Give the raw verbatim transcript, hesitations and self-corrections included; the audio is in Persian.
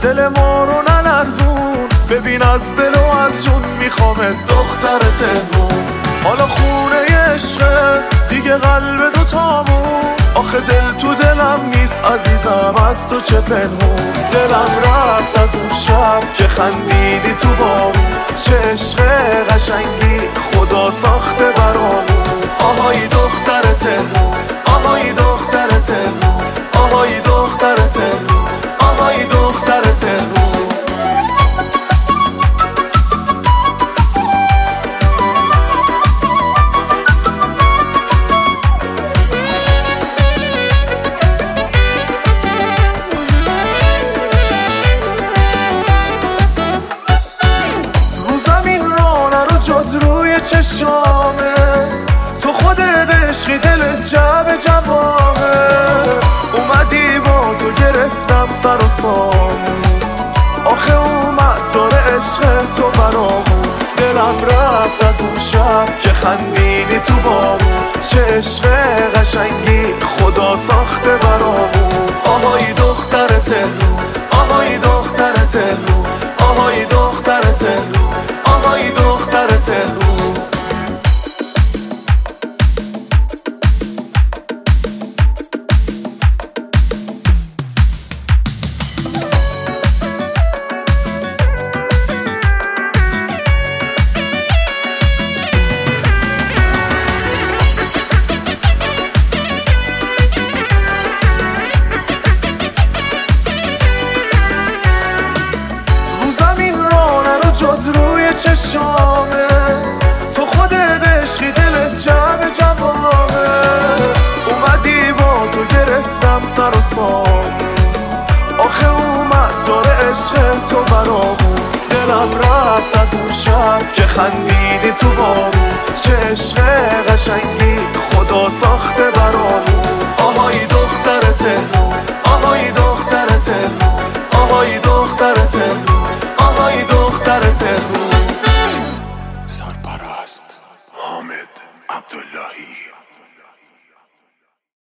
دل ما رو نلرزون، ببین از دل و از جون میخوامت دختر تهرون. حالا خونه عشقه دیگه قلب دوتامون، آخه دل تو دلم نیست عزیزم از تو چه پنهون. دلم رفت از اون شب که خندیدی تو بامون، چه عشق قشنگی خدا ساخته برامون. آهای دختر تهرون، آهای دختر تهرون، آهای دختر تهرون، آهای دختر تهرون. روی چشامه تو خودت عشقی، دل جب جوامه. اومدی با تو گرفتم سر و سامون، آخه اومد داره عشق تو برامون. دلم رفت از اون شب که خندیدی تو بامون، چه عشق قشنگی خدا ساخته برامون. آهای دختر تهرون، آهای دختر تهرون، آهای دختر تهرون، آهای دختر تهرون. روی چشامه تو خودت عشقی، دل جب جوامه. اومدی با تو گرفتم سر و سامون، آخه اومد داره عشق تو برامون. دلم رفت از اون شب که خندیدی تو بامون، چه عشق قشنگی خدا ساخته برامون. آهای دختر تهرون، آهای دختر